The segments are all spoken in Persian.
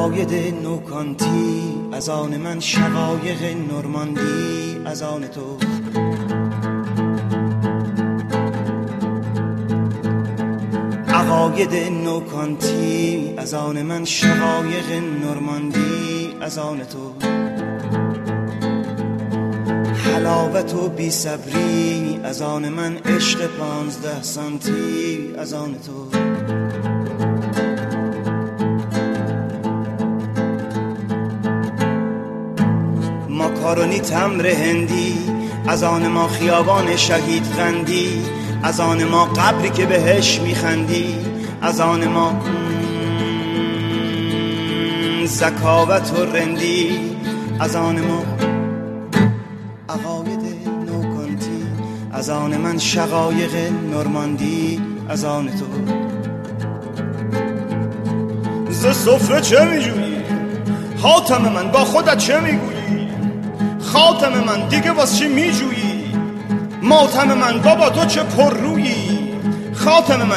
عقاید نوکانتی، از آن من شقایق نورماندی، از آن تو عقاید نوکانتی، از آن من شقایق نورماندی، از آن تو حلاوت و بی صبری، از آن من عشق 15 سانتی، از آن تو ماکارونی تمر هندی، از آن ما خیابان شهید غندی، از آن ما قبری که بهش میخندی، از آن ما زکاوت و رندی، از آن ما عقاید نوکانتی، از آن من شقایق نورماندی، از آن تو ز سفره چه میجویی؟ حاتم من با خودت چه میگویی؟ خاتم من دیگه واس چی میجویی؟ ماتم من بابا تو چه پر رویی؟ خاتم من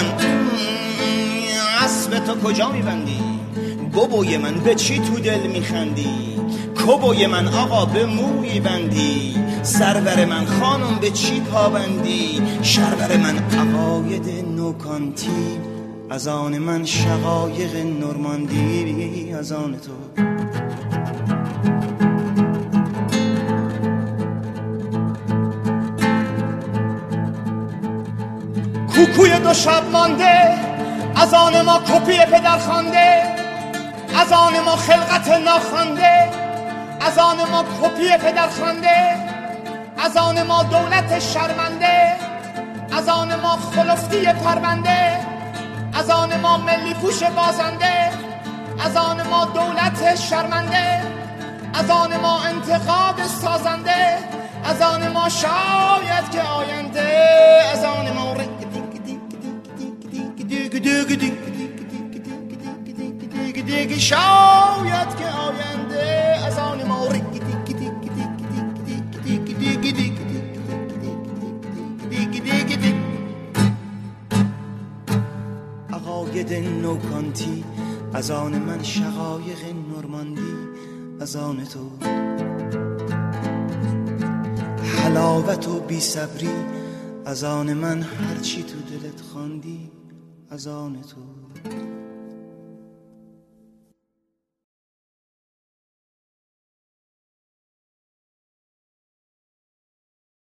اسب تو کجا میبندی؟ بابوی من به چی تو دل میخندی؟ کبوی من آقا به موی بندی؟ سرور من خانم به چی پابندی؟ شرور من عقاید نوکانتی، از آن من شقایق نورماندی، از آن تو کوکوی دو شب مانده، از آن ما کپی پدر خوانده، از آن ما خلقت ناخوانده، از آن ما کپی پدر خوانده، از آن ما دولت شرمنده، از آن ما خلفتی پرونده، از آن ما ملی پوش بازنده، از آن ما دولت شرمنده، از آن ما انتقاد سازنده، از آن ما شاید که آینده، از آن ما شاید که آینده، از آن ما عقاید نوکانتی، از آن من شقایق نورماندی، از آن تو حلاوت و بی صبری، از آن من هرچی تو دلت خواندی، از آن تو